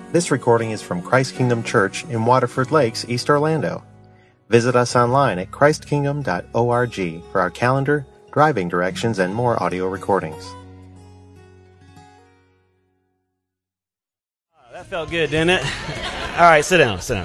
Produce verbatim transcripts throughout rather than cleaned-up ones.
This recording is from Christ Kingdom Church in Waterford Lakes, East Orlando. Visit us online at christ kingdom dot org for our calendar, driving directions, and more audio recordings. That felt good, didn't it? All right, sit down, sit down.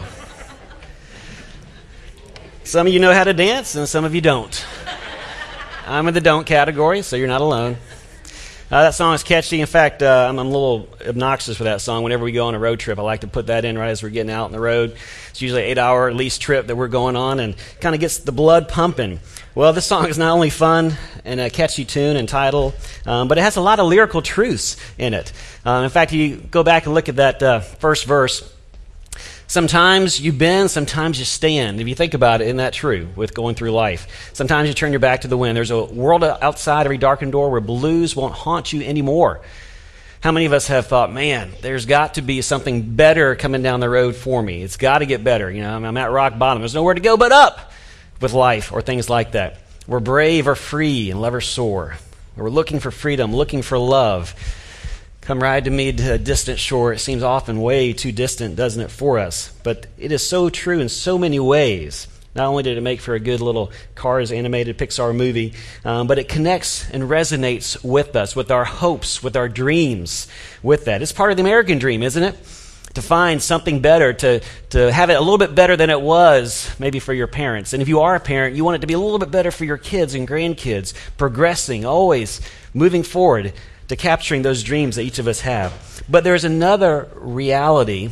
Some of you know how to dance, and some of you don't. I'm in the don't category, so you're not alone. Uh, that song is catchy. In fact, uh, I'm, I'm a little obnoxious for that song. Whenever we go on a road trip, I like to put that in right as we're getting out on the road. It's usually an eight-hour at least trip that we're going on, and kind of gets the blood pumping. Well, this song is not only fun and a catchy tune and title, um, but it has a lot of lyrical truths in it. Uh, in fact, you go back and look at that uh, first verse. Sometimes you bend, sometimes you stand. If you think about it, isn't that true with going through life? Sometimes you turn your back to the wind. There's a world outside every darkened door where blues won't haunt you anymore. How many of us have thought, man, there's got to be something better coming down the road for me. It's got to get better. You know, I'm at rock bottom. There's nowhere to go but up with life or things like that. We're brave or free and love or soar. We're looking for freedom, looking for love. Come ride to me to a distant shore. It seems often way too distant, doesn't it, for us? But it is so true in so many ways. Not only did it make for a good little Cars animated Pixar movie, um, but it connects and resonates with us, with our hopes, with our dreams, with that. It's part of the American dream, isn't it? To find something better, to, to have it a little bit better than it was, maybe for your parents. And if you are a parent, you want it to be a little bit better for your kids and grandkids, progressing, always moving forward to capturing those dreams that each of us have. But there's another reality,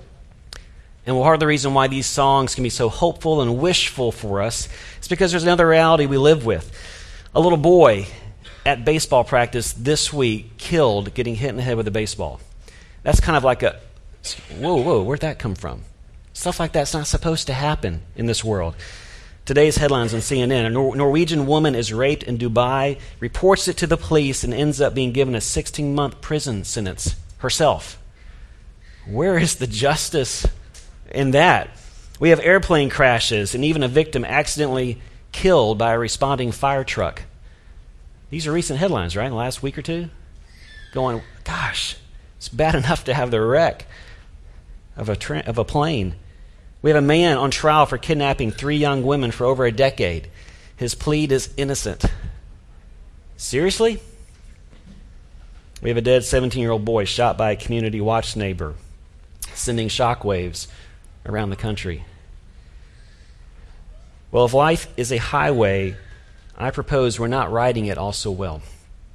and part of the reason why these songs can be so hopeful and wishful for us is because there's another reality we live with. A little boy at baseball practice this week killed getting hit in the head with a baseball. That's kind of like a, whoa, whoa, where'd that come from? Stuff like that's not supposed to happen in this world. Today's headlines on C N N, a Nor- Norwegian woman is raped in Dubai, reports it to the police, and ends up being given a sixteen-month prison sentence herself. Where is the justice in that? We have airplane crashes and even a victim accidentally killed by a responding fire truck. These are recent headlines, right, in the last week or two? Going, gosh, it's bad enough to have the wreck of a tra- of a plane. We have a man on trial for kidnapping three young women for over a decade. His plea is innocent. Seriously? We have a dead seventeen-year-old boy shot by a community watch neighbor, sending shockwaves around the country. Well, if life is a highway, I propose we're not riding it all so well.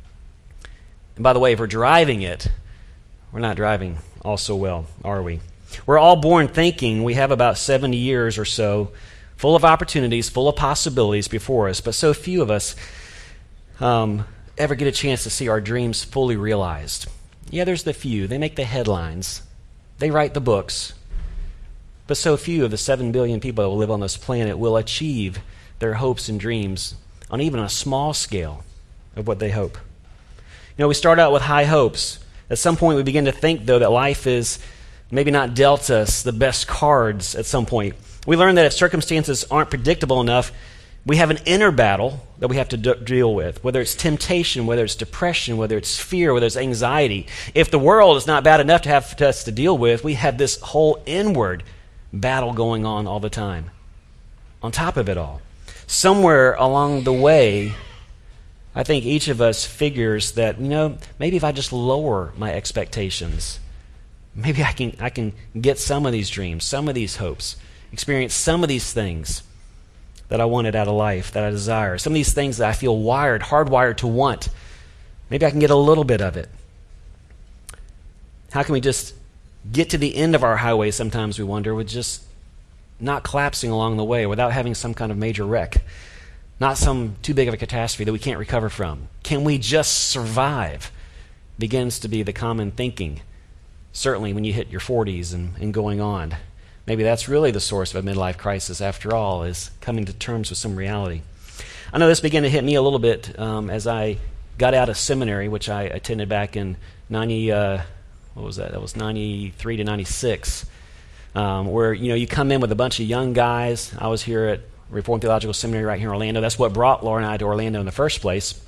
And by the way, if we're driving it, we're not driving all so well, are we? We're all born thinking we have about seventy years or so, full of opportunities, full of possibilities before us, but so few of us um, ever get a chance to see our dreams fully realized. Yeah, there's the few. They make the headlines. They write the books. But so few of the seven billion people that will live on this planet will achieve their hopes and dreams on even a small scale of what they hope. You know, we start out with high hopes. At some point, we begin to think, though, that life is maybe not dealt us the best cards at some point. We learn that if circumstances aren't predictable enough, we have an inner battle that we have to d- deal with, whether it's temptation, whether it's depression, whether it's fear, whether it's anxiety. If the world is not bad enough to have to us to deal with, we have this whole inward battle going on all the time. On top of it all, somewhere along the way, I think each of us figures that, you know, maybe if I just lower my expectations, maybe I can I can get some of these dreams, some of these hopes, experience some of these things that I wanted out of life, that I desire, some of these things that I feel wired, hardwired to want. Maybe I can get a little bit of it. How can we just get to the end of our highway, sometimes we wonder, with just not collapsing along the way, without having some kind of major wreck, not some too big of a catastrophe that we can't recover from? Can we just survive? Begins to be the common thinking. Certainly when you hit your forties and, and going on. Maybe that's really the source of a midlife crisis after all, is coming to terms with some reality. I know this began to hit me a little bit um, as I got out of seminary, which I attended back in ninety, uh, what was that? That was ninety-three to ninety-six, um, where, you know, you come in with a bunch of young guys. I was here at Reformed Theological Seminary right here in Orlando. That's what brought Laura and I to Orlando in the first place.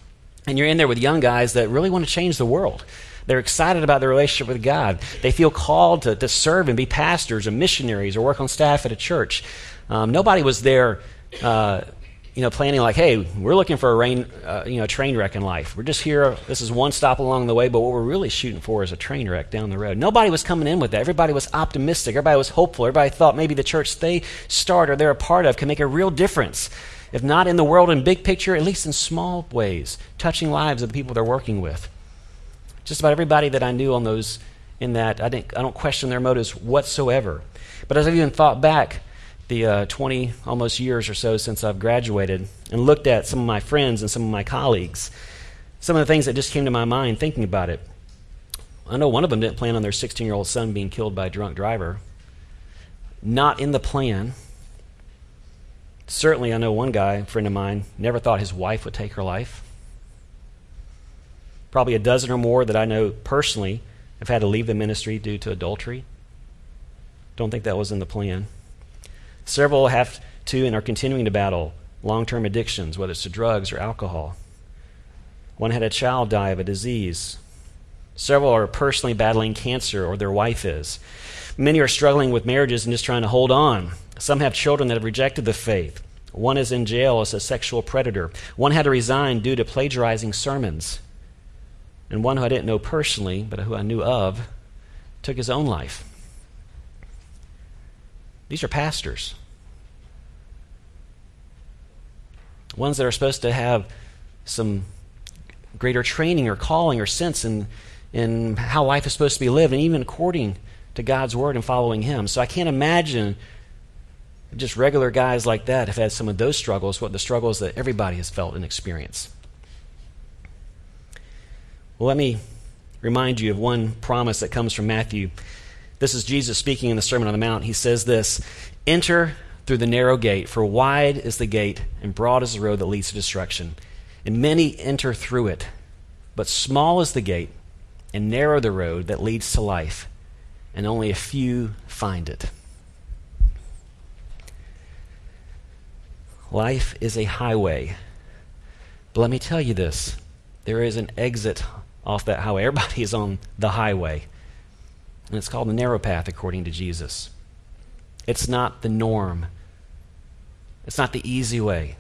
And you're in there with young guys that really want to change the world. They're excited about their relationship with God. They feel called to, to serve and be pastors or missionaries or work on staff at a church. Um, nobody was there, uh, you know, planning like, hey, we're looking for a rain, uh, you know, train wreck in life. We're just here. This is one stop along the way, but what we're really shooting for is a train wreck down the road. Nobody was coming in with that. Everybody was optimistic. Everybody was hopeful. Everybody thought maybe the church they start or they're a part of can make a real difference. If not in the world in big picture, at least in small ways, touching lives of the people they're working with. Just about everybody that I knew on those, in that, I didn't, I don't question their motives whatsoever. But as I've even thought back the uh, twenty almost years or so since I've graduated and looked at some of my friends and some of my colleagues, some of the things that just came to my mind thinking about it. I know one of them didn't plan on their sixteen-year-old son being killed by a drunk driver. Not in the plan. Certainly, I know one guy, a friend of mine, never thought his wife would take her life. Probably a dozen or more that I know personally have had to leave the ministry due to adultery. Don't think that was in the plan. Several have to and are continuing to battle long-term addictions, whether it's to drugs or alcohol. One had a child die of a disease. Several are personally battling cancer, or their wife is. Many are struggling with marriages and just trying to hold on. Some have children that have rejected the faith. One is in jail as a sexual predator. One had to resign due to plagiarizing sermons. And one who I didn't know personally, but who I knew of, took his own life. These are pastors. Ones that are supposed to have some greater training or calling or sense in, in how life is supposed to be lived, and even according to God's word and following Him. So I can't imagine just regular guys like that have had some of those struggles, what the struggles that everybody has felt and experienced. Well, let me remind you of one promise that comes from Matthew. This is Jesus speaking in the Sermon on the Mount. He says this, "Enter through the narrow gate, for wide is the gate and broad is the road that leads to destruction. And many enter through it. But small is the gate and narrow the road that leads to life, and only a few find it." Life is a highway. But let me tell you this, there is an exit off that highway. Everybody is on the highway. And it's called the narrow path, according to Jesus. It's not the norm. It's not the easy way.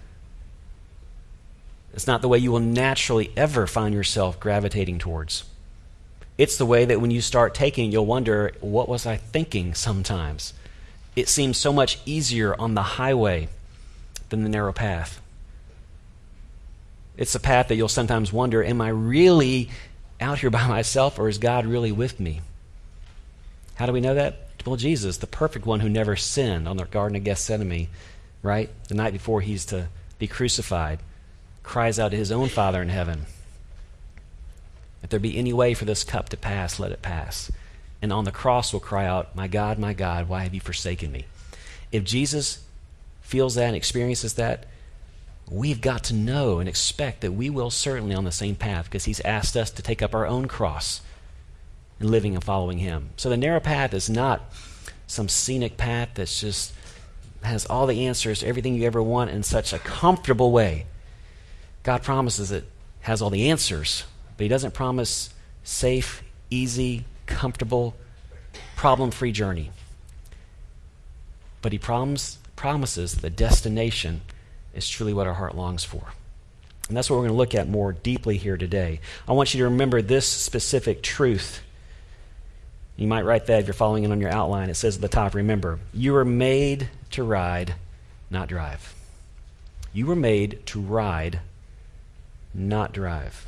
It's not the way you will naturally ever find yourself gravitating towards. It's the way that when you start taking, you'll wonder, what was I thinking sometimes? It seems so much easier on the highway than the narrow path. It's a path that you'll sometimes wonder, am I really out here by myself, or is God really with me? How do we know that? Well, Jesus, the perfect one who never sinned on the Garden of Gethsemane, right? The night before he's to be crucified, cries out to his own Father in heaven, "If there be any way for this cup to pass, let it pass." And on the cross will cry out, "My God, my God, why have you forsaken me?" If Jesus feels that and experiences that, we've got to know and expect that we will certainly on the same path, because he's asked us to take up our own cross and living and following him. So the narrow path is not some scenic path that's just has all the answers to everything you ever want in such a comfortable way. God promises it has all the answers, but he doesn't promise safe, easy, comfortable, problem-free journey. But he promise, promises the destination is truly what our heart longs for. And that's what we're going to look at more deeply here today. I want you to remember this specific truth. You might write that if you're following it on your outline. It says at the top, remember, you were made to ride, not drive. You were made to ride, not drive.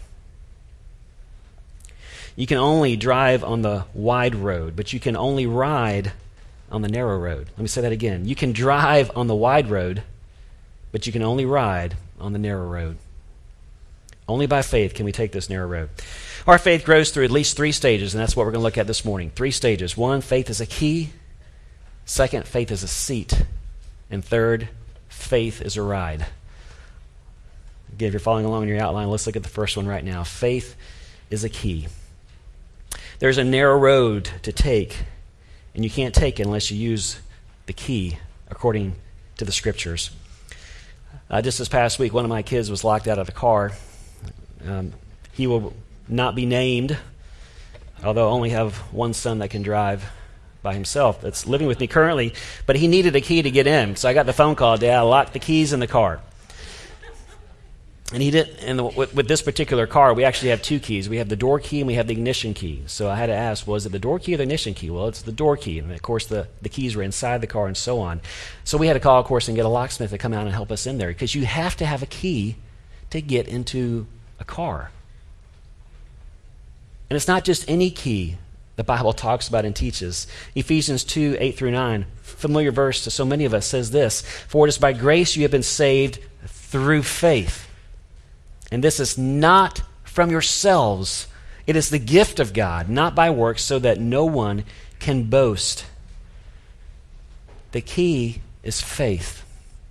You can only drive on the wide road, but you can only ride on the narrow road. Let me say that again. You can drive on the wide road, but you can only ride on the narrow road. Only by faith can we take this narrow road. Our faith grows through at least three stages, and that's what we're going to look at this morning. Three stages. One, faith is a key. Second, faith is a seat. And third, faith is a ride. Again, if you're following along in your outline, let's look at the first one right now. Faith is a key. There's a narrow road to take, and you can't take it unless you use the key according to the Scriptures. Uh, just this past week, one of my kids was locked out of the car. Um, he will not be named, although I only have one son that can drive by himself that's living with me currently, but he needed a key to get in. So I got the phone call, Dad, I locked the keys in the car. And he did. And the, with, with this particular car, we actually have two keys. We have the door key and we have the ignition key. So I had to ask, was it the door key or the ignition key? Well, it's the door key. And of course, the, the keys were inside the car and so on. So we had to call, of course, and get a locksmith to come out and help us in there, because you have to have a key to get into a car. And it's not just any key the Bible talks about and teaches. Ephesians two, eight through nine, familiar verse to so many of us, says this: "For it is by grace you have been saved through faith. And this is not from yourselves. It is the gift of God, not by works, so that no one can boast." The key is faith.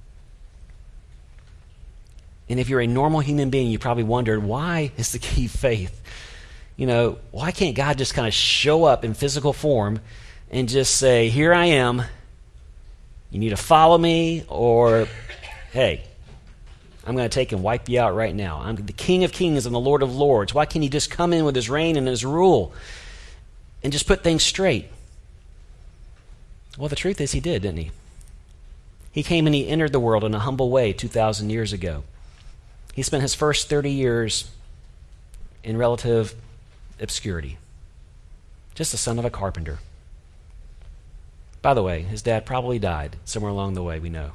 And if you're a normal human being, you probably wondered, why is the key faith? You know, why can't God just kind of show up in physical form and just say, here I am, you need to follow me, or, hey, I'm going to take and wipe you out right now. I'm the King of Kings and the Lord of Lords. Why can't he just come in with his reign and his rule and just put things straight? Well, the truth is he did, didn't he? He came and he entered the world in a humble way two thousand years ago. He spent his first thirty years in relative obscurity. Just the son of a carpenter. By the way, his dad probably died somewhere along the way, we know.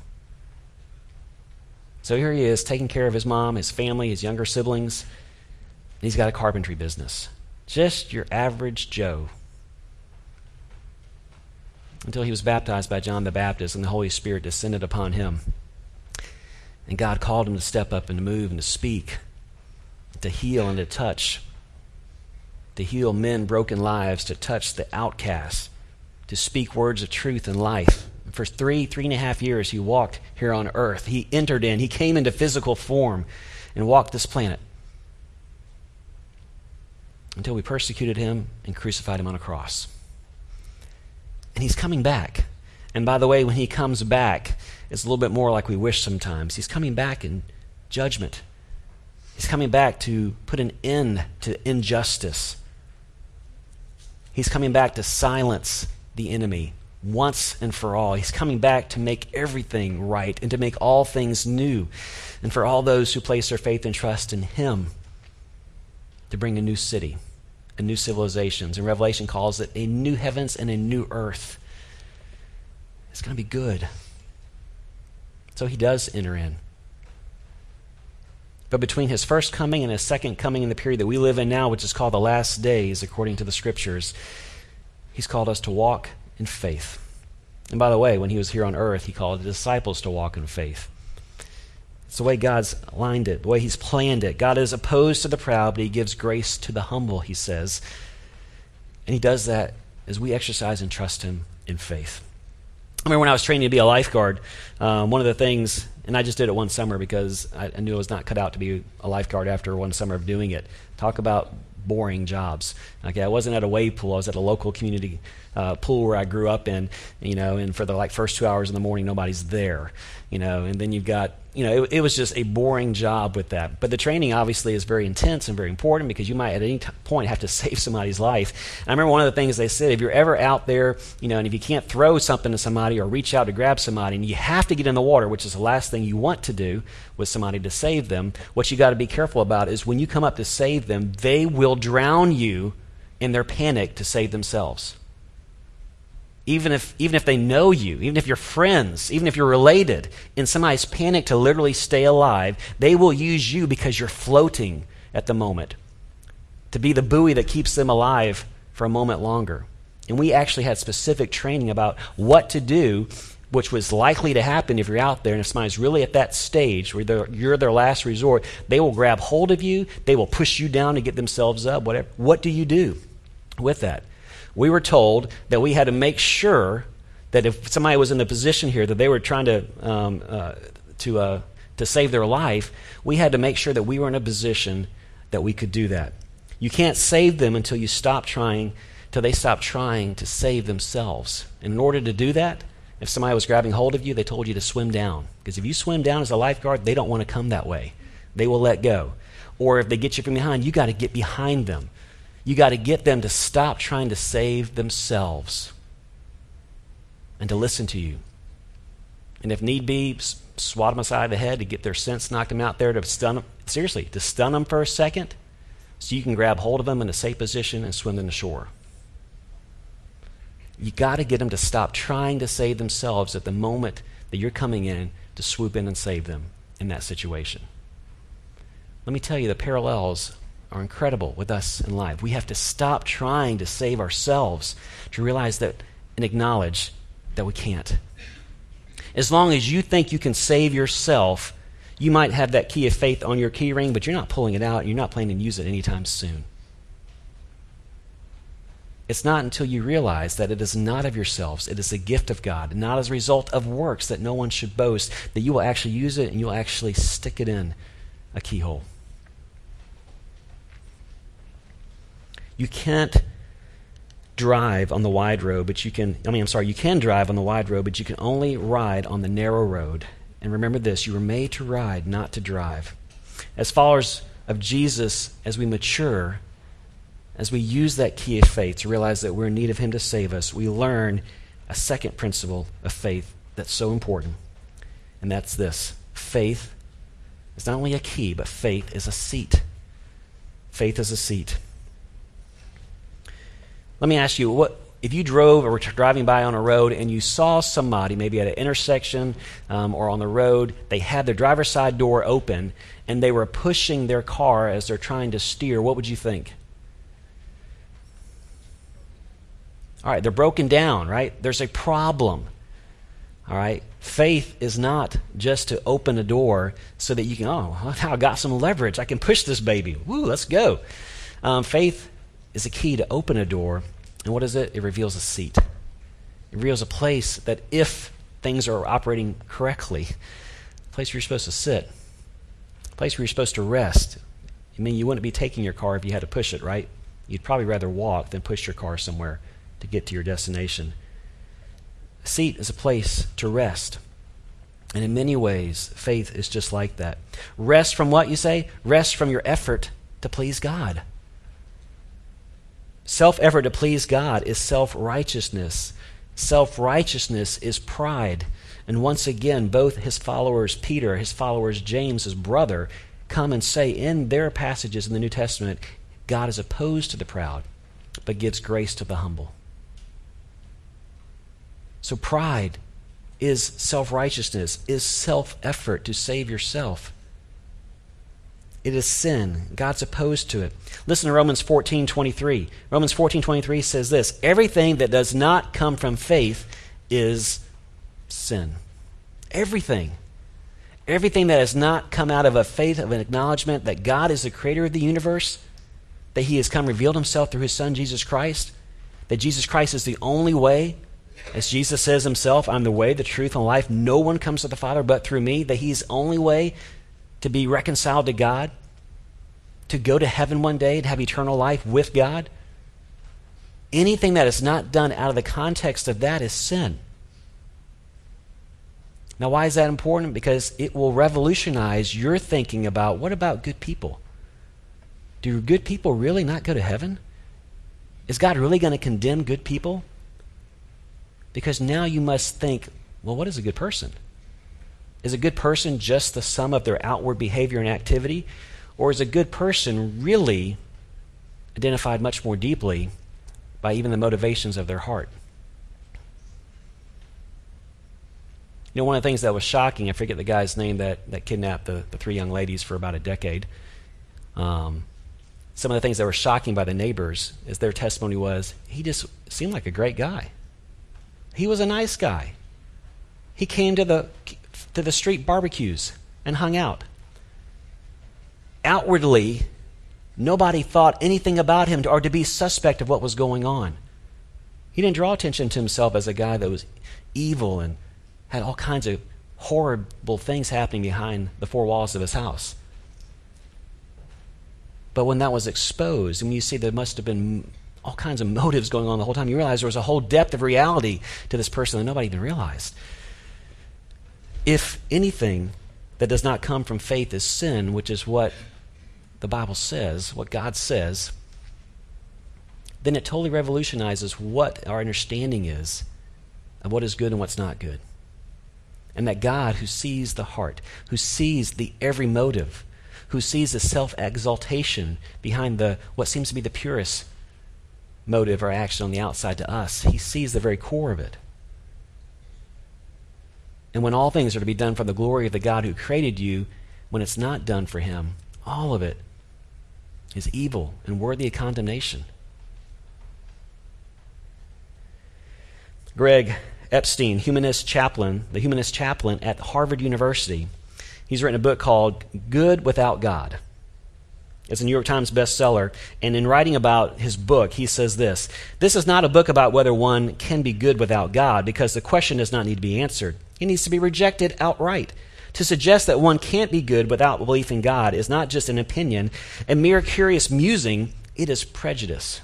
So here he is, taking care of his mom, his family, his younger siblings, and he's got a carpentry business. Just your average Joe. Until he was baptized by John the Baptist and the Holy Spirit descended upon him. And God called him to step up and to move and to speak, to heal and to touch, to heal men, broken lives, to touch the outcasts, to speak words of truth and life. For three, three and a half years, he walked here on earth. He entered in, he came into physical form and walked this planet until we persecuted him and crucified him on a cross. And he's coming back. And by the way, when he comes back, it's a little bit more like we wish sometimes. He's coming back in judgment. He's coming back to put an end to injustice. He's coming back to silence the enemy once and for all. He's coming back to make everything right and to make all things new. And for all those who place their faith and trust in him, to bring a new city, a new civilizations. And Revelation calls it a new heavens and a new earth. It's going to be good. So he does enter in. But between his first coming and his second coming in the period that we live in now, which is called the last days, according to the scriptures, he's called us to walk in faith. And by the way, when he was here on earth, he called the disciples to walk in faith. It's the way God's aligned it, the way he's planned it. God is opposed to the proud, but he gives grace to the humble, he says. And he does that as we exercise and trust him in faith. I remember when I was training to be a lifeguard, um, one of the things, and I just did it one summer because I, I knew I was not cut out to be a lifeguard after one summer of doing it. Talk about boring jobs. Okay, I wasn't at a wave pool. I was at a local community uh, pool where I grew up in, you know, and for the like first two hours in the morning, nobody's there, you know, and then you've got, you know, it, it was just a boring job with that. But the training obviously is very intense and very important because you might at any t- point have to save somebody's life. And I remember one of the things they said, if you're ever out there, you know, and if you can't throw something to somebody or reach out to grab somebody and you have to get in the water, which is the last thing you want to do with somebody to save them, what you got to be careful about is when you come up to save them, they will drown you in their panic to save themselves. Even if even if they know you, even if you're friends, even if you're related, in somebody's panic to literally stay alive, they will use you because you're floating at the moment to be the buoy that keeps them alive for a moment longer. And we actually had specific training about what to do, which was likely to happen if you're out there and if somebody's really at that stage where you're their last resort. They will grab hold of you, they will push you down to get themselves up, whatever. What do you do with that? We were told that we had to make sure that if somebody was in a position here that they were trying to um, uh, to uh, to save their life, we had to make sure that we were in a position that we could do that. You can't save them until you stop trying, till they stop trying to save themselves. And in order to do that, if somebody was grabbing hold of you, they told you to swim down. Because if you swim down as a lifeguard, they don't want to come that way. They will let go. or if they get you from behind, you got to get behind them. You got to get them to stop trying to save themselves and to listen to you. And if need be, swat them aside the head to get their sense, knock them out there, to stun them. Seriously, to stun them for a second so you can grab hold of them in a safe position and swim them to shore. You got to get them to stop trying to save themselves at the moment that you're coming in to swoop in and save them in that situation. Let me tell you, the parallels are incredible with us in life. We have to stop trying to save ourselves to realize that and acknowledge that we can't. As long as you think you can save yourself, you might have that key of faith on your key ring, but you're not pulling it out and you're not planning to use it anytime soon. It's not until you realize that it is not of yourselves, it is a gift of God, not as a result of works that no one should boast, that you will actually use it and you will actually stick it in a keyhole. You can't drive on the wide road, but you can, I mean, I'm sorry, you can drive on the wide road, but you can only ride on the narrow road. And remember this, you were made to ride, not to drive. As followers of Jesus, as we mature, as we use that key of faith to realize that we're in need of Him to save us, we learn a second principle of faith that's so important. And that's this. Faith is not only a key, but faith is a seat. Faith is a seat. Let me ask you, what if you drove or were driving by on a road and you saw somebody, maybe at an intersection um, or on the road, they had their driver's side door open and they were pushing their car as they're trying to steer, what would you think? All right, they're broken down, right? There's a problem. All right? Faith is not just to open a door so that you can, oh, I got some leverage. I can push this baby. Woo, let's go. Um, faith is a key to open a door. And what is it? It reveals a seat. It reveals a place that if things are operating correctly, a place where you're supposed to sit, a place where you're supposed to rest. I mean, you wouldn't be taking your car if you had to push it, right? You'd probably rather walk than push your car somewhere to get to your destination. A seat is a place to rest. And in many ways, faith is just like that. Rest from what, you say? Rest from your effort to please God. Self-effort to please God is self-righteousness. Self-righteousness is pride. And once again, both his followers, Peter, his followers, James, his brother, come and say in their passages in the New Testament, God is opposed to the proud, but gives grace to the humble. So pride is self-righteousness, is self-effort to save yourself. It is sin. God's opposed to it. Listen to Romans fourteen twenty-three. Romans fourteen twenty-three says this, everything that does not come from faith is sin. Everything. Everything that has not come out of a faith of an acknowledgement that God is the creator of the universe, that He has come revealed Himself through His Son, Jesus Christ, that Jesus Christ is the only way, as Jesus says Himself, I'm the way, the truth, and life. No one comes to the Father but through me, that He's the only way to be reconciled to God, to go to heaven one day, to have eternal life with God. Anything that is not done out of the context of that is sin. Now, why is that important? Because it will revolutionize your thinking about, what about good people? Do good people really not go to heaven? Is God really going to condemn good people? Because now you must think, well, what is a good person? Is a good person just the sum of their outward behavior and activity? Or is a good person really identified much more deeply by even the motivations of their heart? You know, one of the things that was shocking, I forget the guy's name that, that kidnapped the, the three young ladies for about a decade. Um, some of the things that were shocking by the neighbors is their testimony was, he just seemed like a great guy. He was a nice guy. He came to the to the street barbecues and hung out. Outwardly, nobody thought anything about him to, or to be suspect of what was going on. He didn't draw attention to himself as a guy that was evil and had all kinds of horrible things happening behind the four walls of his house. But when that was exposed, and when you see there must have been all kinds of motives going on the whole time, you realize there was a whole depth of reality to this person that nobody even realized. If anything that does not come from faith is sin, which is what the Bible says, what God says, then it totally revolutionizes what our understanding is of what is good and what's not good. And that God, who sees the heart, who sees the every motive, who sees the self-exaltation behind the what seems to be the purest motive or action on the outside to us, he sees the very core of it. And when all things are to be done for the glory of the God who created you, when it's not done for him, all of it is evil and worthy of condemnation. Greg Epstein, humanist chaplain, the humanist chaplain at Harvard University, he's written a book called Good Without God. It's a New York Times bestseller, and in writing about his book, he says this: "This is not a book about whether one can be good without God, because the question does not need to be answered. It needs to be rejected outright. To suggest that one can't be good without belief in God is not just an opinion, a mere curious musing, it is prejudice."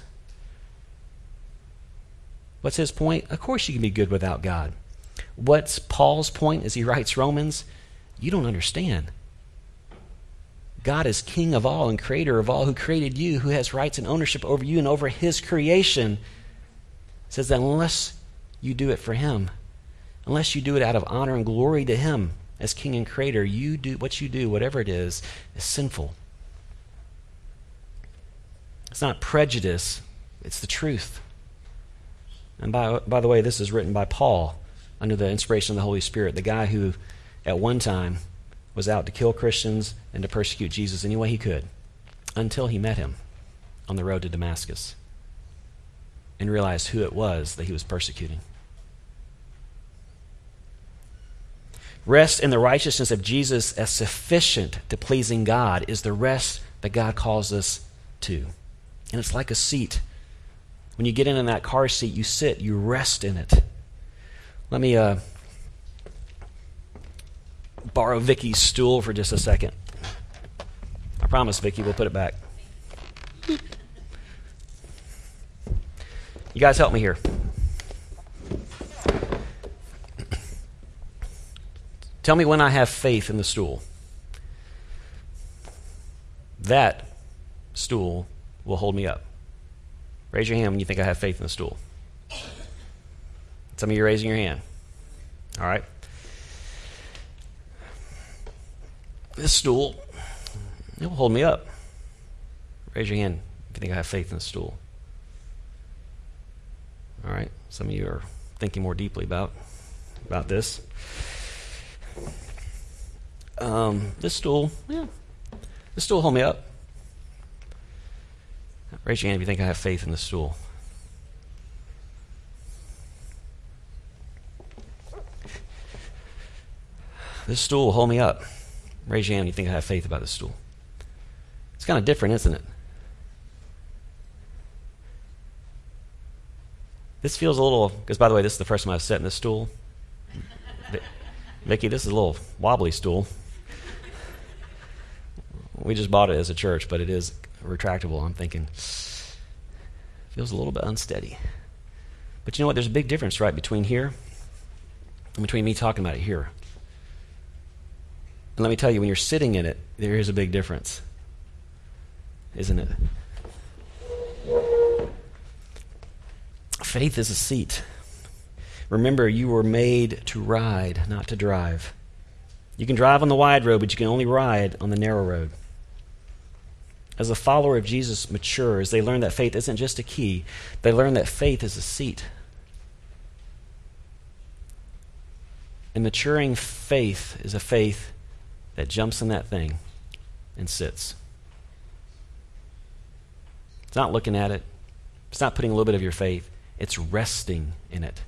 What's his point? Of course you can be good without God. What's Paul's point as he writes Romans? You don't understand. God is king of all and creator of all, who created you, who has rights and ownership over you and over his creation. It says that unless you do it for him, unless you do it out of honor and glory to him as king and creator, you do what you do, whatever it is, is sinful. It's not prejudice, it's the truth. And by, by the way, this is written by Paul under the inspiration of the Holy Spirit, the guy who at one time was out to kill Christians and to persecute Jesus any way he could, until he met him on the road to Damascus and realized who it was that he was persecuting. Rest in the righteousness of Jesus as sufficient to pleasing God is the rest that God calls us to. And it's like a seat. When you get in, in that car seat, you sit, you rest in it. Let me uh, borrow Vicky's stool for just a second. I promise, Vicky, we'll put it back. You guys help me here. Tell me when I have faith in the stool. That stool will hold me up. Raise your hand when you think I have faith in the stool. Some of you are raising your hand. All right. This stool, it will hold me up. Raise your hand if you think I have faith in the stool. All right. Some of you are thinking more deeply about, about this. Um, this stool, yeah. This stool will hold me up. Raise your hand if you think I have faith in the stool. This stool will hold me up. Raise your hand if you think I have faith about this stool. It's kind of different, isn't it? This feels a little, because by the way, this is the first time I've sat in this stool. Vicki, this is a little wobbly stool. We just bought it as a church, but it is retractable. I'm thinking, feels a little bit unsteady. But you know what? There's a big difference, right, between here and between me talking about it here. And let me tell you, when you're sitting in it, there is a big difference, isn't it? Faith is a seat. Remember, you were made to ride, not to drive. You can drive on the wide road, but you can only ride on the narrow road. As a follower of Jesus matures, they learn that faith isn't just a key. They learn that faith is a seat. And maturing faith is a faith that jumps in that thing and sits. It's not looking at it. It's not putting a little bit of your faith. It's resting in it.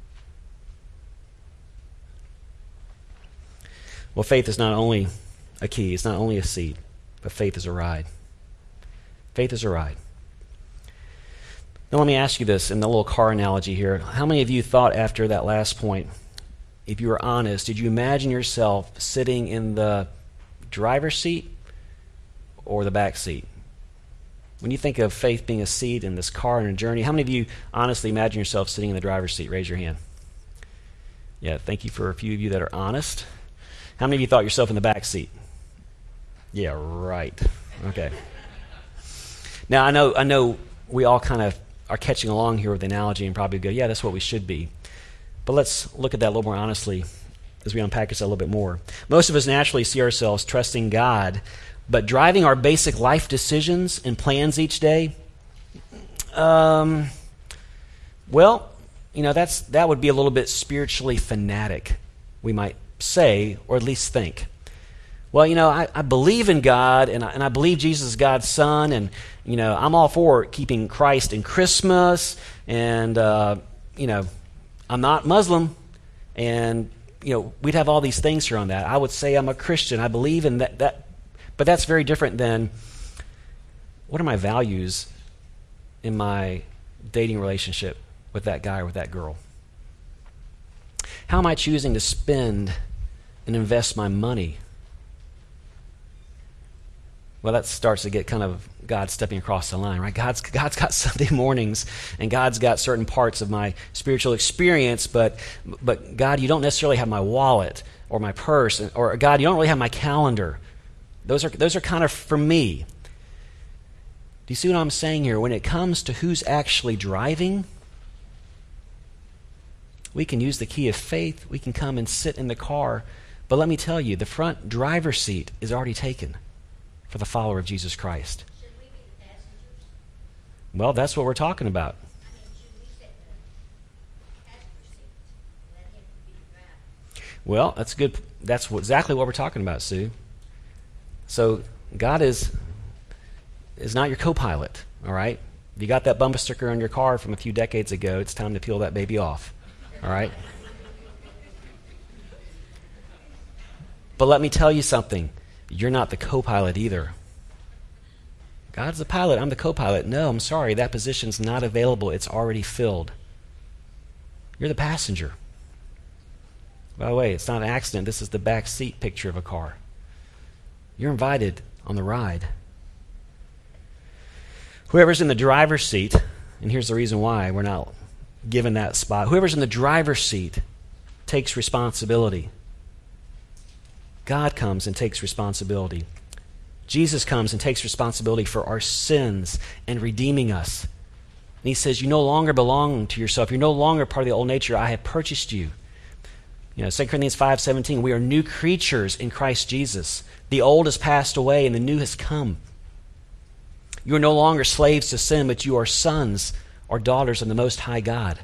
Well, faith is not only a key, it's not only a seat, but faith is a ride. Faith is a ride. Now let me ask you this in the little car analogy here. How many of you thought after that last point, if you were honest, did you imagine yourself sitting in the driver's seat or the back seat? When you think of faith being a seat in this car and a journey, how many of you honestly imagine yourself sitting in the driver's seat? Raise your hand. Yeah, thank you for a few of you that are honest. How many of you thought yourself in the back seat? Yeah, right. Okay. Now, I know I know we all kind of are catching along here with the analogy and probably go, yeah, that's what we should be. But let's look at that a little more honestly as we unpack this a little bit more. Most of us naturally see ourselves trusting God, but driving our basic life decisions and plans each day, um, well, you know, that's that would be a little bit spiritually fanatic, we might say, or at least think. Well, you know, I, I believe in God, and I, and I believe Jesus is God's Son, and, you know, I'm all for keeping Christ in Christmas, and, uh, you know, I'm not Muslim, and, you know, we'd have all these things here on that. I would say I'm a Christian. I believe in that, that but that's very different than what are my values in my dating relationship with that guy or with that girl? How am I choosing to spend and invest my money? Well, that starts to get kind of God stepping across the line, right? God's God's got Sunday mornings, and God's got certain parts of my spiritual experience, but but God, you don't necessarily have my wallet or my purse, or God, you don't really have my calendar. Those are those are kind of for me. Do you see what I'm saying here? When it comes to who's actually driving, we can use the key of faith. We can come and sit in the car, but let me tell you, the front driver's seat is already taken for the follower of Jesus Christ. Should we be the passengers? Well, that's what we're talking about. I mean, should we sit in the passenger seat and let him be the driver? Well, that's good. That's what, exactly what we're talking about, Sue. So God is is not your co-pilot, all right? You got that bumper sticker on your car from a few decades ago. It's time to peel that baby off, all right? But let me tell you something. You're not the co-pilot either. God's the pilot. I'm the co-pilot. No, I'm sorry. That position's not available. It's already filled. You're the passenger. By the way, it's not an accident. This is the back seat picture of a car. You're invited on the ride. Whoever's in the driver's seat, and here's the reason why we're not given that spot. Whoever's in the driver's seat takes responsibility. God comes and takes responsibility. Jesus comes and takes responsibility for our sins and redeeming us. And he says, you no longer belong to yourself. You're no longer part of the old nature. I have purchased you. You know, Second Corinthians five seventeen, we are new creatures in Christ Jesus. The old has passed away and the new has come. You are no longer slaves to sin, but you are sons or daughters of the Most High God.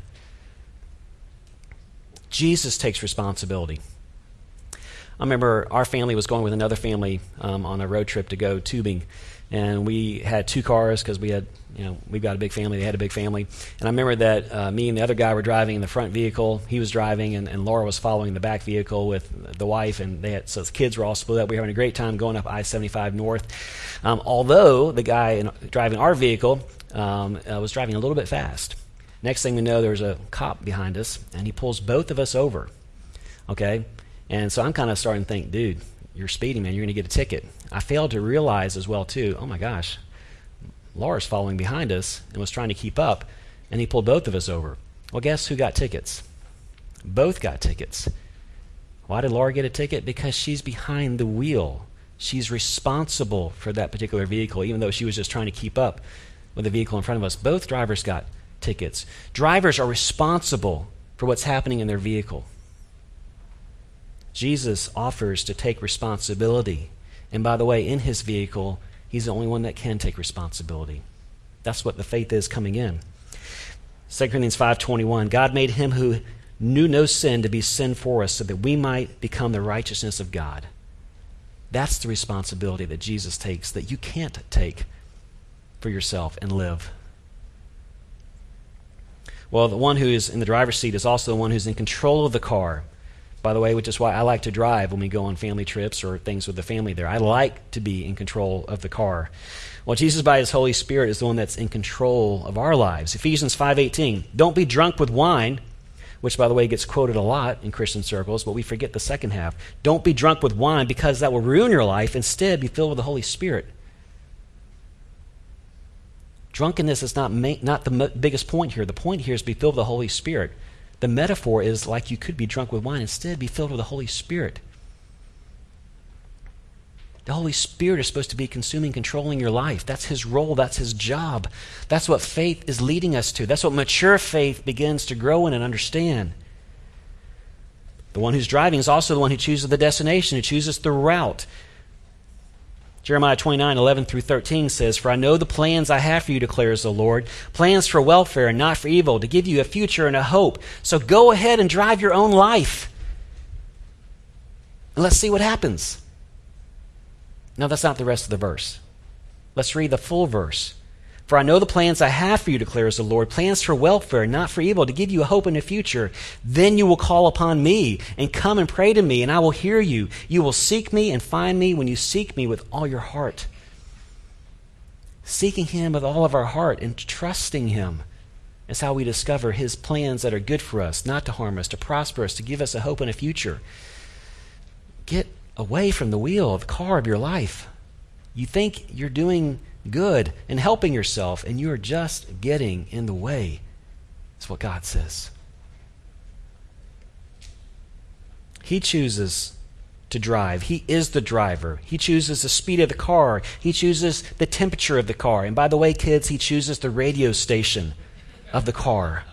Jesus takes responsibility. I remember our family was going with another family um, on a road trip to go tubing, and we had two cars because we had, you know, we've got a big family. They had a big family, and I remember that uh, me and the other guy were driving in the front vehicle. He was driving, and, and Laura was following the back vehicle with the wife, and they had, so the kids were all split up. We were having a great time going up I seventy-five north. Um, although the guy in, driving our vehicle um, uh, was driving a little bit fast. Next thing we know, there's a cop behind us, and he pulls both of us over. Okay. And so I'm kind of starting to think, dude, you're speeding, man. You're going to get a ticket. I failed to realize as well, too, oh, my gosh, Laura's following behind us and was trying to keep up, and he pulled both of us over. Well, guess who got tickets? Both got tickets. Why did Laura get a ticket? Because she's behind the wheel. She's responsible for that particular vehicle, even though she was just trying to keep up with the vehicle in front of us. Both drivers got tickets. Drivers are responsible for what's happening in their vehicle. Jesus offers to take responsibility. And by the way, in his vehicle, he's the only one that can take responsibility. That's what the faith is coming in. Second Corinthians five twenty-one, God made him who knew no sin to be sin for us so that we might become the righteousness of God. That's the responsibility that Jesus takes that you can't take for yourself and live. Well, the one who is in the driver's seat is also the one who's in control of the car. By the way, which is why I like to drive when we go on family trips or things with the family there. I like to be in control of the car. Well, Jesus, by his Holy Spirit, is the one that's in control of our lives. Ephesians five eighteen, don't be drunk with wine, which, by the way, gets quoted a lot in Christian circles, but we forget the second half. Don't be drunk with wine because that will ruin your life. Instead, be filled with the Holy Spirit. Drunkenness is not, ma- not the mo- biggest point here. The point here is be filled with the Holy Spirit. The metaphor is like you could be drunk with wine. Instead, be filled with the Holy Spirit. The Holy Spirit is supposed to be consuming, controlling your life. That's his role. That's his job. That's what faith is leading us to. That's what mature faith begins to grow in and understand. The one who's driving is also the one who chooses the destination, who chooses the route. Jeremiah twenty-nine, eleven through thirteen says, "For I know the plans I have for you, declares the Lord, plans for welfare and not for evil, to give you a future and a hope. So go ahead and drive your own life. And let's see what happens." No, that's not the rest of the verse. Let's read the full verse. "For I know the plans I have for you, declares the Lord, plans for welfare, not for evil, to give you a hope in the future. Then you will call upon me and come and pray to me, and I will hear you. You will seek me and find me when you seek me with all your heart." Seeking him with all of our heart and trusting him is how we discover his plans that are good for us, not to harm us, to prosper us, to give us a hope in a future. Get away from the wheel of the car of your life. You think you're doing good and helping yourself, and you're just getting in the way. That's what God says. He chooses to drive. He is the driver. He chooses the speed of the car. He chooses the temperature of the car. And by the way, kids, he chooses the radio station of the car.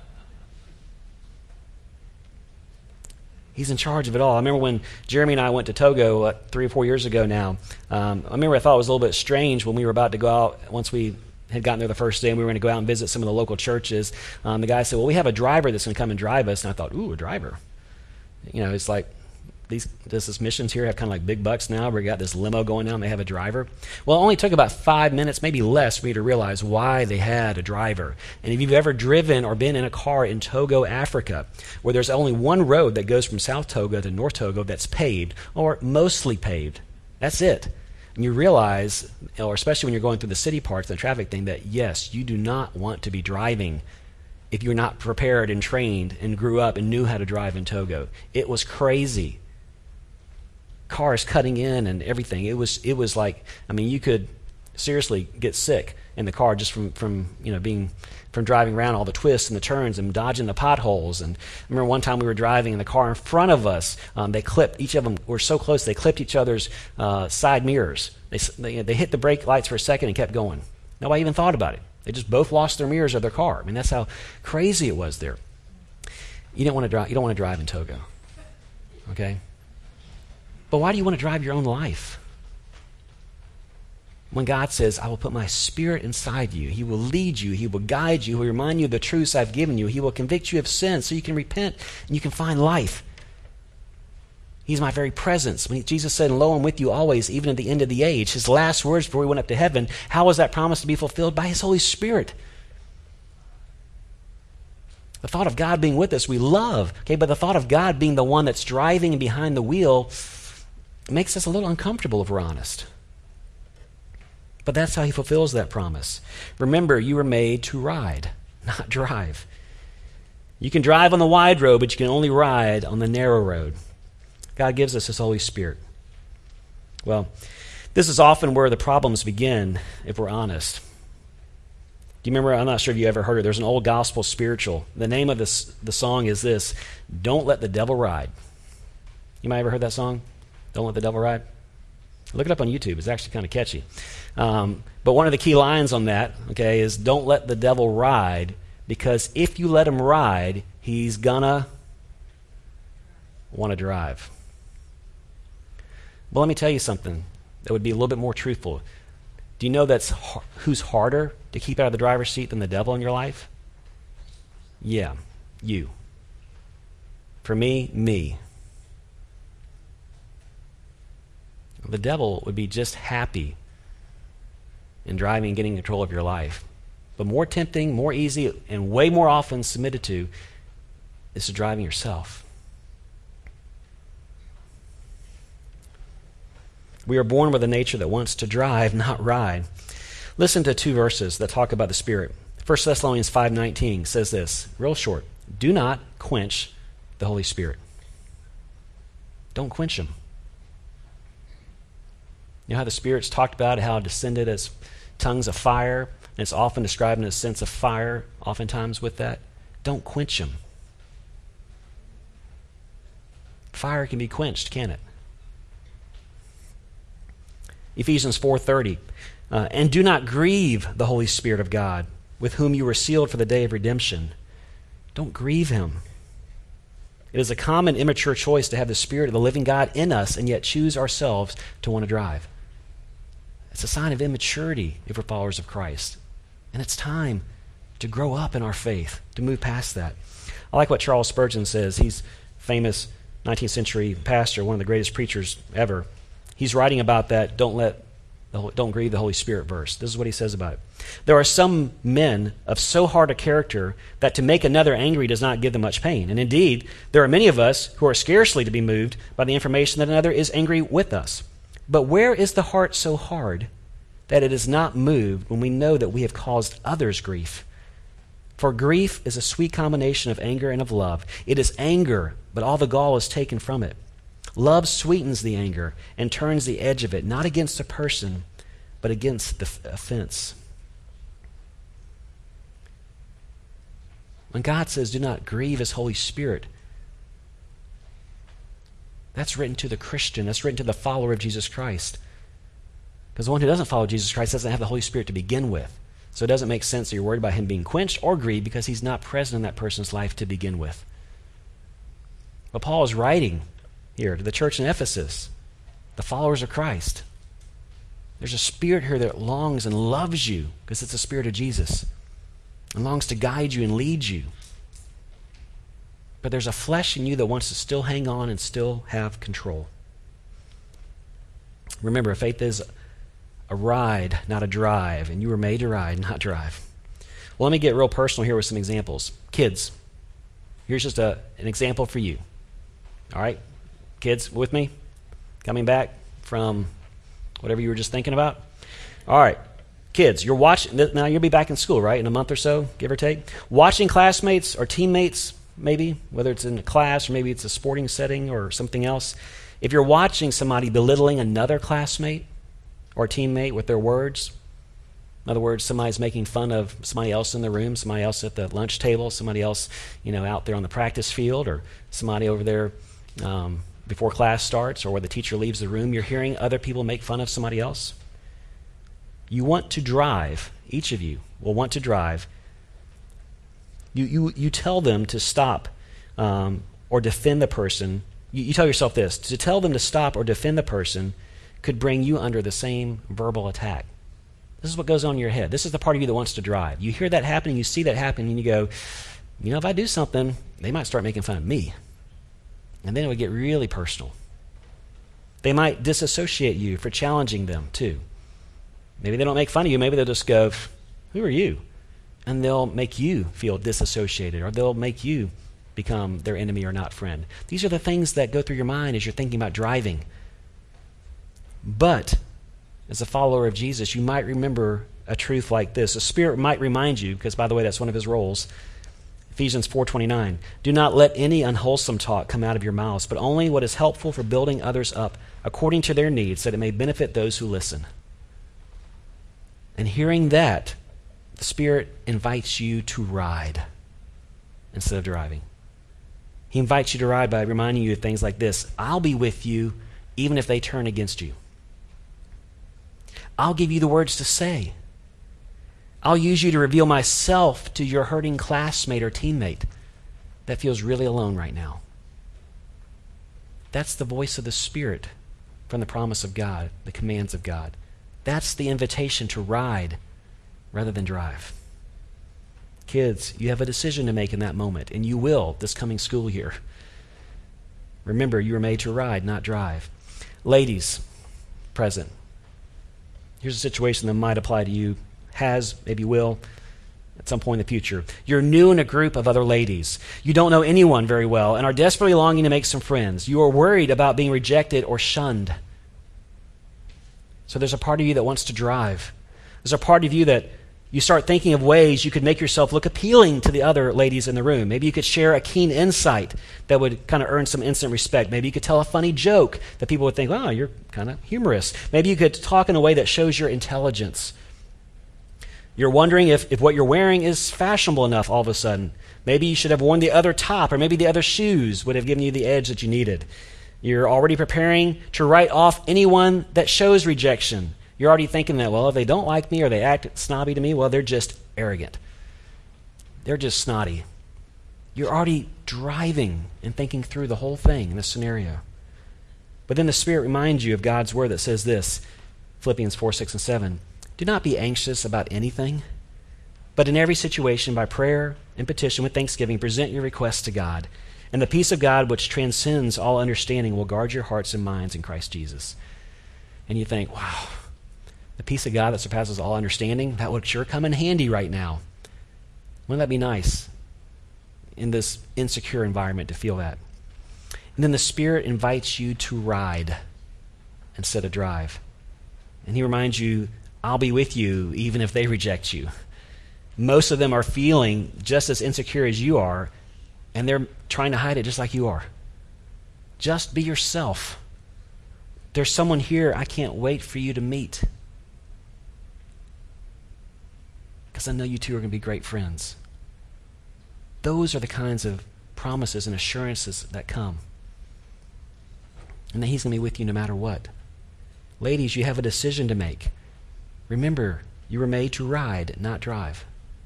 He's in charge of it all. I remember when Jeremy and I went to Togo uh, three or four years ago now. Um, I remember I thought it was a little bit strange when we were about to go out, once we had gotten there the first day and we were going to go out and visit some of the local churches. Um, the guy said, "Well, we have a driver that's going to come and drive us." And I thought, ooh, a driver. You know, it's like, these does this missions here have kind of like big bucks now where we got this limo going down and they have a driver? Well, it only took about five minutes, maybe less, for me to realize why they had a driver. And if you've ever driven or been in a car in Togo, Africa, where there's only one road that goes from South Togo to North Togo that's paved, or mostly paved, that's it. And you realize, or especially when you're going through the city parts, the traffic thing, that yes, you do not want to be driving if you're not prepared and trained and grew up and knew how to drive in Togo. It was crazy. Cars cutting in and everything. It was it was like, I mean, you could seriously get sick in the car just from, from you know being from driving around all the twists and the turns and dodging the potholes. And I remember one time we were driving in the car in front of us. Um, they clipped, each of them were so close, they clipped each other's uh, side mirrors. They, they they hit the brake lights for a second and kept going. Nobody even thought about it. They just both lost their mirrors of their car. I mean, that's how crazy it was there. You don't want to drive. You don't want to drive in Togo, okay? But why do you want to drive your own life? When God says, "I will put my spirit inside you. He will lead you. He will guide you. He will remind you of the truths I've given you. He will convict you of sin so you can repent and you can find life." He's my very presence. When Jesus said, "Lo, I'm with you always, even at the end of the age," his last words before he went up to heaven, how was that promise to be fulfilled? By his Holy Spirit. The thought of God being with us we love, okay, but the thought of God being the one that's driving and behind the wheel makes us a little uncomfortable if we're honest. But that's how he fulfills that promise. Remember, you were made to ride, not drive. You can drive on the wide road, but you can only ride on the narrow road. God gives us his Holy Spirit. Well, this is often where the problems begin, if we're honest. Do you remember, I'm not sure if you ever heard it, there's an old gospel spiritual. The name of this, the song is this: "Don't Let the Devil Ride." You might have ever heard that song? Don't Let the Devil Ride? Look it up on YouTube. It's actually kind of catchy. Um, but one of the key lines on that, okay, is don't let the devil ride, because if you let him ride, he's gonna want to drive. Well, let me tell you something that would be a little bit more truthful. Do you know that's har- who's harder to keep out of the driver's seat than the devil in your life? Yeah, you. For me, me. The devil would be just happy in driving and getting control of your life. But more tempting, more easy, and way more often submitted to is to driving yourself. We are born with a nature that wants to drive, not ride. Listen to two verses that talk about the Spirit. First Thessalonians five nineteen says this, real short: "Do not quench the Holy Spirit." Don't quench him. You know how the Spirit's talked about, how it descended as tongues of fire, and it's often described in a sense of fire, oftentimes with that. Don't quench him. Fire can be quenched, can it? Ephesians four thirty. Uh, and do not grieve the Holy Spirit of God, with whom you were sealed for the day of redemption. Don't grieve him. It is a common immature choice to have the Spirit of the living God in us and yet choose ourselves to want to drive. It's a sign of immaturity if we're followers of Christ. And it's time to grow up in our faith, to move past that. I like what Charles Spurgeon says. He's a famous nineteenth century pastor, one of the greatest preachers ever. He's writing about that don't let the, don't grieve the Holy Spirit verse. This is what he says about it. There are some men of so hard a character that to make another angry does not give them much pain. And indeed, there are many of us who are scarcely to be moved by the information that another is angry with us. But where is the heart so hard that it is not moved when we know that we have caused others grief? For grief is a sweet combination of anger and of love. It is anger, but all the gall is taken from it. Love sweetens the anger and turns the edge of it, not against the person, but against the f- offense. When God says, do not grieve his Holy Spirit, that's written to the Christian. That's written to the follower of Jesus Christ. Because the one who doesn't follow Jesus Christ doesn't have the Holy Spirit to begin with. So it doesn't make sense that you're worried about him being quenched or grieved because he's not present in that person's life to begin with. But Paul is writing here to the church in Ephesus, the followers of Christ. There's a spirit here that longs and loves you because it's the Spirit of Jesus and longs to guide you and lead you. But there's a flesh in you that wants to still hang on and still have control. Remember, faith is a ride, not a drive, and you were made to ride, not drive. Well, let me get real personal here with some examples. Kids, here's just a, an example for you. All right? Kids, with me? Coming back from whatever you were just thinking about? All right. Kids, you're watching, now you'll be back in school, right, in a month or so, give or take? Watching classmates or teammates, maybe, whether it's in a class or maybe it's a sporting setting or something else. If you're watching somebody belittling another classmate or teammate with their words, in other words, somebody's making fun of somebody else in the room, somebody else at the lunch table, somebody else, you know, out there on the practice field, or somebody over there um, before class starts or where the teacher leaves the room, you're hearing other people make fun of somebody else. You want to drive, each of you will want to drive. You you, you tell them to stop um, or defend the person. You, you tell yourself this, to tell them to stop or defend the person could bring you under the same verbal attack. This is what goes on in your head. This is the part of you that wants to drive. You hear that happening, you see that happening, and you go, you know, if I do something, they might start making fun of me. And then it would get really personal. They might disassociate you for challenging them, too. Maybe they don't make fun of you. Maybe they'll just go, who are you? And they'll make you feel disassociated, or they'll make you become their enemy or not friend. These are the things that go through your mind as you're thinking about driving. But as a follower of Jesus, you might remember a truth like this. The Spirit might remind you, because by the way, that's one of his roles. Ephesians four twenty-nine, do not let any unwholesome talk come out of your mouths, but only what is helpful for building others up according to their needs, that it may benefit those who listen. And hearing that, the Spirit invites you to ride instead of driving. He invites you to ride by reminding you of things like this. I'll be with you even if they turn against you. I'll give you the words to say. I'll use you to reveal myself to your hurting classmate or teammate that feels really alone right now. That's the voice of the Spirit from the promise of God, the commands of God. That's the invitation to ride rather than drive. Kids, you have a decision to make in that moment, and you will this coming school year. Remember, you were made to ride, not drive. Ladies, present. Here's a situation that might apply to you, has, maybe will, at some point in the future. You're new in a group of other ladies. You don't know anyone very well and are desperately longing to make some friends. You are worried about being rejected or shunned. So there's a part of you that wants to drive. There's a part of you that you start thinking of ways you could make yourself look appealing to the other ladies in the room. Maybe you could share a keen insight that would kind of earn some instant respect. Maybe you could tell a funny joke that people would think, oh, you're kind of humorous. Maybe you could talk in a way that shows your intelligence. You're wondering if, if what you're wearing is fashionable enough all of a sudden. Maybe you should have worn the other top, or maybe the other shoes would have given you the edge that you needed. You're already preparing to write off anyone that shows rejection. You're already thinking that, well, if they don't like me or they act snobby to me, well, they're just arrogant. They're just snotty. You're already driving and thinking through the whole thing in this scenario. But then the Spirit reminds you of God's word that says this, Philippians four, six, and seven. Do not be anxious about anything, but in every situation by prayer and petition with thanksgiving, present your requests to God. And the peace of God, which transcends all understanding, will guard your hearts and minds in Christ Jesus. And you think, wow, the peace of God that surpasses all understanding, that would sure come in handy right now. Wouldn't that be nice in this insecure environment to feel that? And then the Spirit invites you to ride instead of drive. And he reminds you, I'll be with you even if they reject you. Most of them are feeling just as insecure as you are, and they're trying to hide it just like you are. Just be yourself. There's someone here I can't wait for you to meet, because I know you two are going to be great friends. Those are the kinds of promises and assurances that come. And that he's going to be with you no matter what. Ladies, you have a decision to make. Remember, you were made to ride, not drive.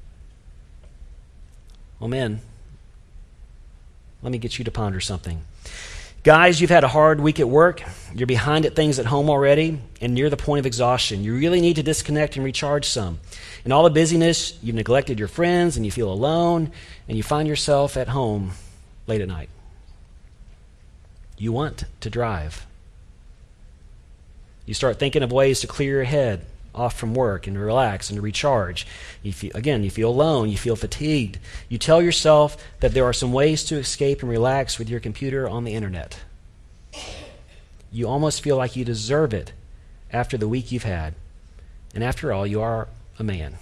Well, men, let me get you to ponder something. Guys, you've had a hard week at work. You're behind at things at home already, and near the point of exhaustion. You really need to disconnect and recharge some. In all the busyness, you've neglected your friends, and you feel alone, and you find yourself at home late at night. You want to drive. You start thinking of ways to clear your head off from work and to relax and to recharge. You feel, again, you feel alone. You feel fatigued. You tell yourself that there are some ways to escape and relax with your computer on the internet. You almost feel like you deserve it after the week you've had. And after all, you are a man.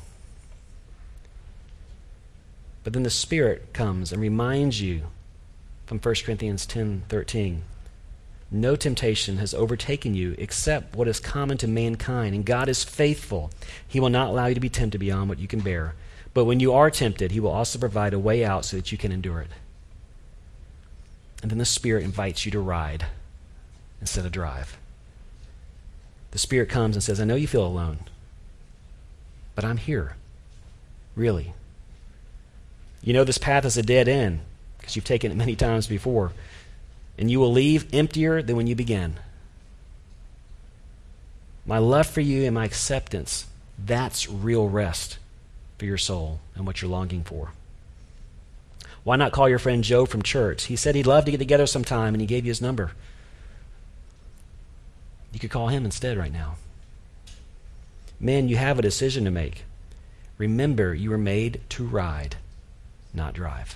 But then the Spirit comes and reminds you from First Corinthians ten thirteen. No temptation has overtaken you except what is common to mankind, and God is faithful. He will not allow you to be tempted beyond what you can bear. But when you are tempted, he will also provide a way out so that you can endure it. And then the Spirit invites you to ride instead of drive. The Spirit comes and says, I know you feel alone, but I'm here. Really. You know this path is a dead end because you've taken it many times before. And you will leave emptier than when you began. My love for you and my acceptance, that's real rest for your soul and what you're longing for. Why not call your friend Joe from church? He said he'd love to get together sometime, and he gave you his number. You could call him instead right now. Men, you have a decision to make. Remember, you were made to ride, not drive.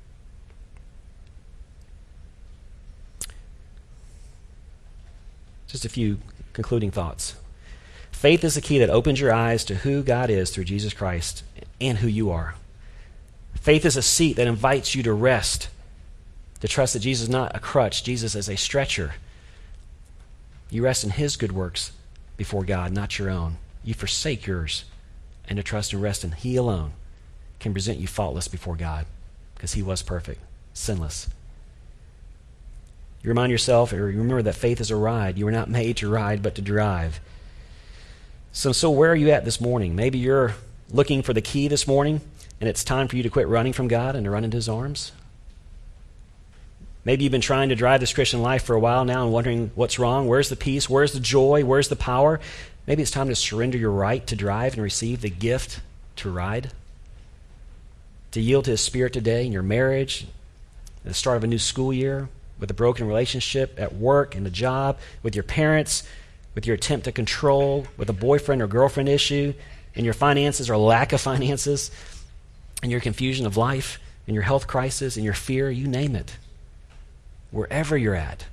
Just a few concluding thoughts. Faith is the key that opens your eyes to who God is through Jesus Christ and who you are. Faith is a seat that invites you to rest, to trust that Jesus is not a crutch, Jesus is a stretcher. You rest in his good works before God, not your own. You forsake yours, and to trust and rest in he alone can present you faultless before God, because he was perfect, sinless. You remind yourself, or you remember that faith is a ride. You were not made to ride, but to drive. So, so where are you at this morning? Maybe you're looking for the key this morning, and it's time for you to quit running from God and to run into his arms. Maybe you've been trying to drive this Christian life for a while now and wondering what's wrong. Where's the peace? Where's the joy? Where's the power? Maybe it's time to surrender your right to drive and receive the gift to ride. To yield to his Spirit today in your marriage, at the start of a new school year, with a broken relationship at work and a job, with your parents, with your attempt to control, with a boyfriend or girlfriend issue, in your finances or lack of finances, in your confusion of life, in your health crisis, in your fear, you name it. Wherever you're at,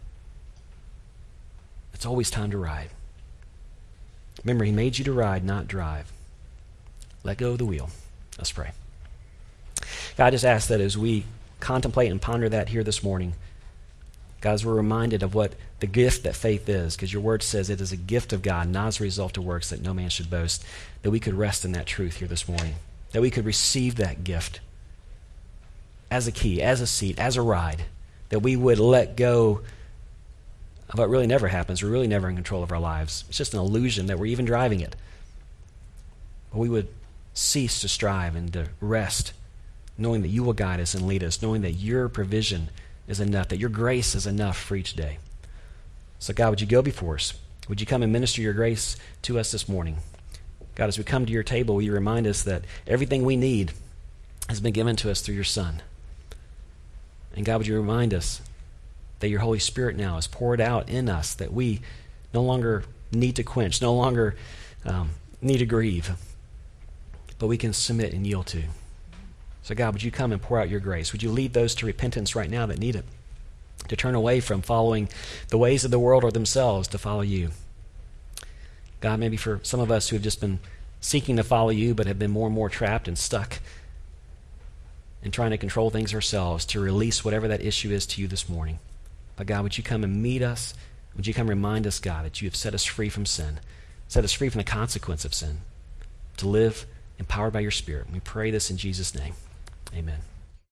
it's always time to ride. Remember, he made you to ride, not drive. Let go of the wheel. Let's pray. God, I just ask that as we contemplate and ponder that here this morning, God, as we're reminded of what the gift that faith is, because your word says it is a gift of God, not as a result of works, that no man should boast, that we could rest in that truth here this morning, that we could receive that gift as a key, as a seat, as a ride, that we would let go But it really never happens. We're really never in control of our lives. It's just an illusion that we're even driving it. But we would cease to strive and to rest, knowing that you will guide us and lead us, knowing that your provision is enough, that your grace is enough for each day. So God, would you go before us? Would you come and minister your grace to us this morning? God, as we come to your table, will you remind us that everything we need has been given to us through your Son? And God, would you remind us that your Holy Spirit now is poured out in us, that we no longer need to quench, no longer um, need to grieve, but we can submit and yield to. So God, would you come and pour out your grace? Would you lead those to repentance right now that need it, to turn away from following the ways of the world or themselves to follow you? God, maybe for some of us who have just been seeking to follow you but have been more and more trapped and stuck and trying to control things ourselves, to release whatever that issue is to you this morning. But God, would you come and meet us? Would you come remind us, God, that you have set us free from sin, set us free from the consequence of sin, to live empowered by your Spirit. We pray this in Jesus' name. Amen.